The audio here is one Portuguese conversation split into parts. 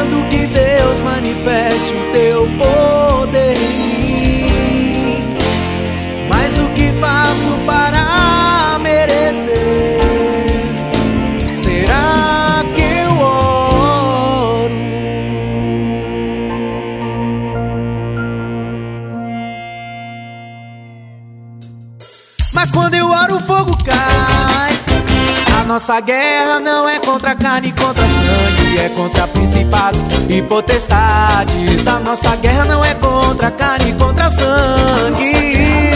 querendo que Deus manifeste o teu poder em mim. Mas o que faço para merecer? Será que eu oro? Mas quando eu oro, o fogo cai. A nossa guerra não é contra carne e contra sangue, é contra principados e potestades. A nossa guerra não é contra carne e contra sangue,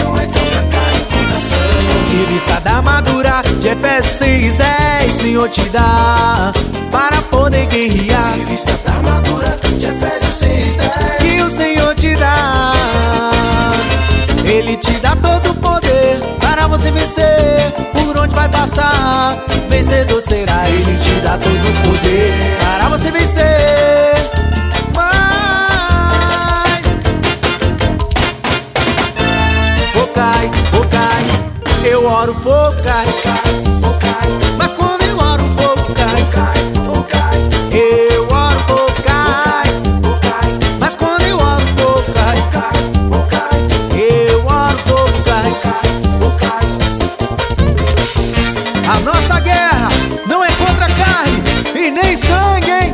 se vista da armadura de Efésios 6:10, Senhor te dá para poder guerrear. Se vista da armadura de Efésios 6:10, que o Senhor te dá. Ele te dá todo o poder para você vencer. Por onde vai passar, vencedor será. Ele te dá todo o poder para você vencer. Vai. Focai, focai. Eu oro, focai. Mas quando eu oro, fogo cai. Eu oro, focai. Mas quando eu oro, fogo cai. Eu oro, fogo cai. A nossa guerra não é contra carne e nem sangue, hein?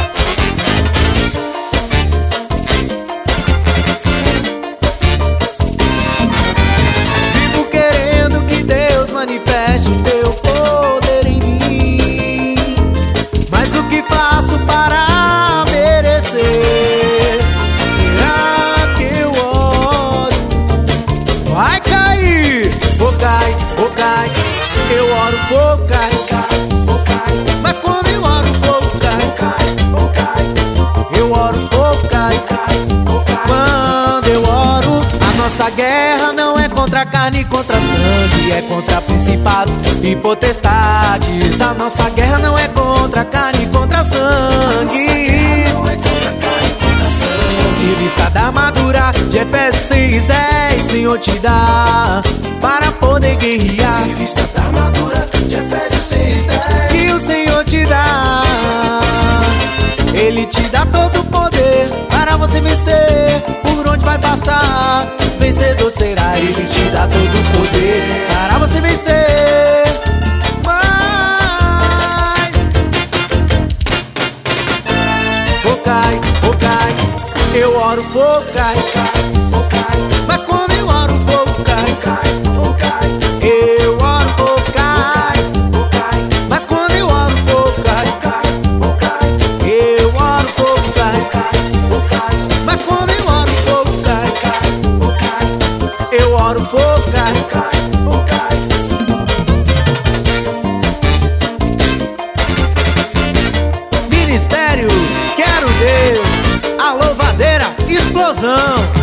Vivo querendo que Deus manifeste o teu poder em mim. Mas o que faço para merecer? Será que eu oro? Vai cair! Focai, focai. Eu oro, fogo cai. Mas quando eu oro, fogo cai. Eu oro, fogo cai. Quando eu oro, a nossa guerra não é contra carne e contra sangue, é contra principados e potestades. A nossa guerra não é contra carne e contra sangue, se vista da armadura de Efésios 6:10, Senhor te dá para poder guerrear. se vista da armadura de Efésios 6:10, Que o Senhor te dá. Ele te dá todo o poder para você vencer. Por onde vai passar, vencedor será. Ele te dá todo o poder para você vencer. Vai. Focai, focai. Eu oro, fogo cai. Mas quando eu oro, o fogo cai. Eu oro, fogo cai. Mas quando eu oro, o fogo cai. Eu oro, fogo cai. Mas quando eu oro, o fogo cai. Eu oro, fogo cai. Ministério Quero Deus, a louvadeira explosão.